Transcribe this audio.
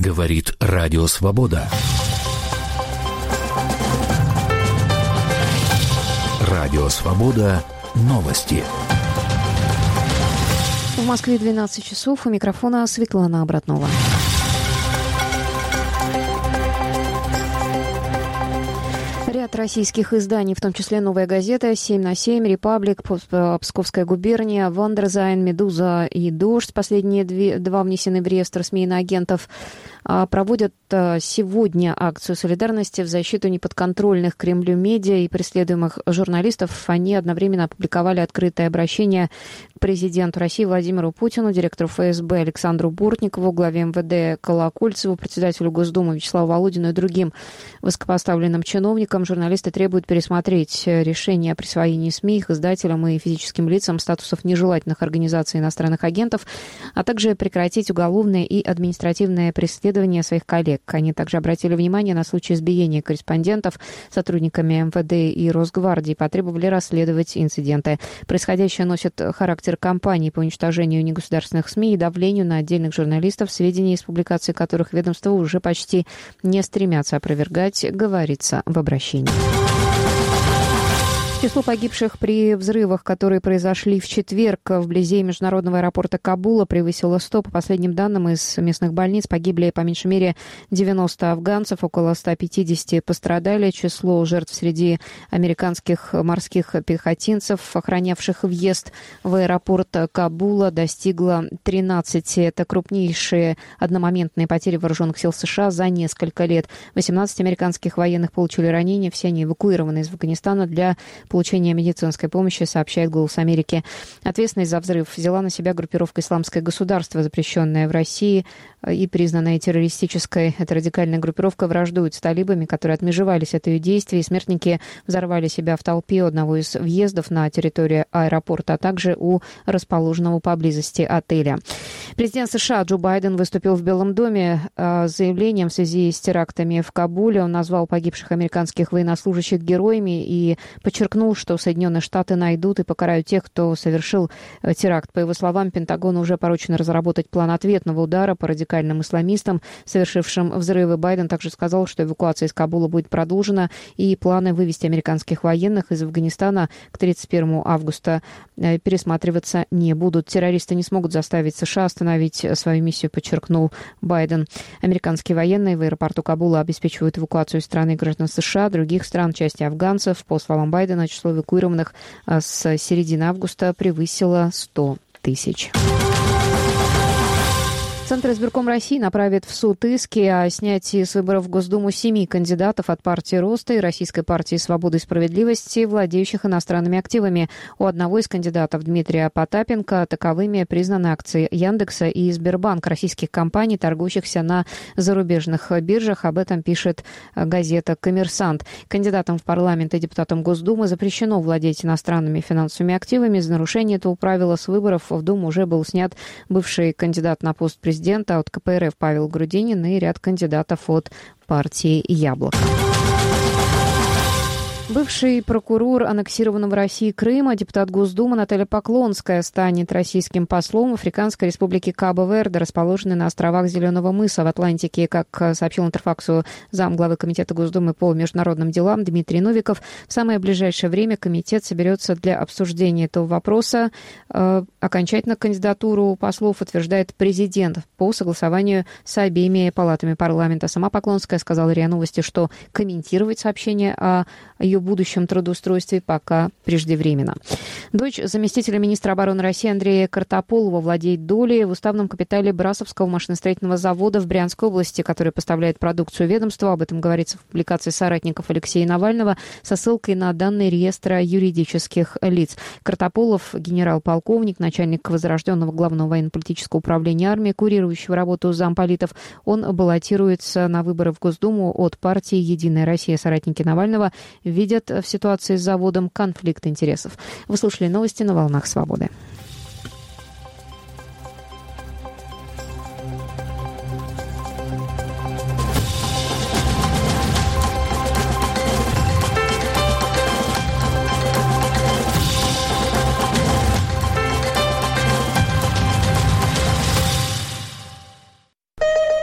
Говорит Радио Свобода. Радио Свобода. Новости. В Москве 12 часов. У микрофона Светлана Обратнова. Ряд российских изданий, в том числе «Новая газета», «7/7», «Репаблик», «Псковская губерния», «Вандерзайн», «Медуза» и «Дождь», последние два внесены в реестр СМИ иноагентов, проводят сегодня акцию солидарности в защиту неподконтрольных Кремлю медиа и преследуемых журналистов. Они одновременно опубликовали открытое обращение к президенту России Владимиру Путину, директору ФСБ Александру Бортникову, главе МВД Колокольцеву, председателю Госдумы Вячеславу Володину и другим высокопоставленным чиновникам. Журналисты требуют пересмотреть решение о присвоении СМИ, их издателям и физическим лицам статусов нежелательных организаций иностранных агентов, а также прекратить уголовное и административное преследование своих коллег. Они также обратили внимание на случай избиения корреспондентов сотрудниками МВД и Росгвардии, потребовали расследовать инциденты. Происходящее носит характер кампании по уничтожению негосударственных СМИ и давлению на отдельных журналистов, сведения из публикаций которых ведомства уже почти не стремятся опровергать, говорится в обращении. Число погибших при взрывах, которые произошли в четверг вблизи международного аэропорта Кабула, превысило 100. По последним данным из местных больниц погибли по меньшей мере 90 афганцев, около 150 пострадали. Число жертв среди американских морских пехотинцев, охранявших въезд в аэропорт Кабула, достигло 13. Это крупнейшие одномоментные потери вооруженных сил США за несколько лет. 18 американских военных получили ранения, все они эвакуированы из Афганистана для получения медицинской помощи, сообщает «Голос Америки». Ответственность за взрыв взяла на себя группировка «Исламское государство», запрещенная в России и признанная террористической. Эта радикальная группировка враждует с талибами, которые отмежевались от ее действий. Смертники взорвали себя в толпе у одного из въездов на территорию аэропорта, а также у расположенного поблизости отеля. Президент США Джо Байден выступил в Белом доме с заявлением в связи с терактами в Кабуле. Он назвал погибших американских военнослужащих героями и подчеркнул, что Соединенные Штаты найдут и покарают тех, кто совершил теракт. По его словам, Пентагону уже поручено разработать план ответного удара по радикальным исламистам, совершившим взрывы. Байден также сказал, что эвакуация из Кабула будет продолжена, и планы вывести американских военных из Афганистана к 31 августа пересматриваться не будут. Террористы не смогут заставить США остановить свою миссию, подчеркнул Байден. Американские военные в аэропорту Кабула обеспечивают эвакуацию из страны граждан США, других стран, части афганцев. По словам Байдена, число эвакуированных с середины августа превысило 100 тысяч. Центр избирком России направит в суд иски о снятии с выборов в Госдуму 7 кандидатов от партии Роста и Российской партии Свободы и Справедливости, владеющих иностранными активами. У одного из кандидатов, Дмитрия Потапенко, таковыми признаны акции Яндекса и Сбербанк, российских компаний, торгующихся на зарубежных биржах. Об этом пишет газета «Коммерсант». Кандидатам в парламент и депутатам Госдумы запрещено владеть иностранными финансовыми активами. За нарушение этого правила с выборов в Думу уже был снят бывший кандидат на пост президента от КПРФ Павел Грудинин и ряд кандидатов от партии «Яблоко». Бывший прокурор аннексированного России Крыма, депутат Госдумы Наталья Поклонская станет российским послом в Африканской республике Кабо-Верде, расположенной на островах Зеленого мыса в Атлантике. Как сообщил Интерфаксу замглавы Комитета Госдумы по международным делам Дмитрий Новиков, в самое ближайшее время комитет соберется для обсуждения этого вопроса. Окончательно кандидатуру послов утверждает президент по согласованию с обеими палатами парламента. Сама Поклонская сказала РИА Новости, что комментировать сообщение о ее будущем трудоустройстве пока преждевременно. Дочь заместителя министра обороны России Андрея Картополова владеет долей в уставном капитале Брасовского машиностроительного завода в Брянской области, который поставляет продукцию ведомства. Об этом говорится в публикации соратников Алексея Навального со ссылкой на данные реестра юридических лиц. Картополов, генерал-полковник, начальник возрожденного главного военно-политического управления армии, курирующего работу замполитов. Он баллотируется на выборы в Госдуму от партии «Единая Россия». Соратники Навального видят в ситуации с заводом конфликт интересов. Вы слушали новости на «Волнах Свободы».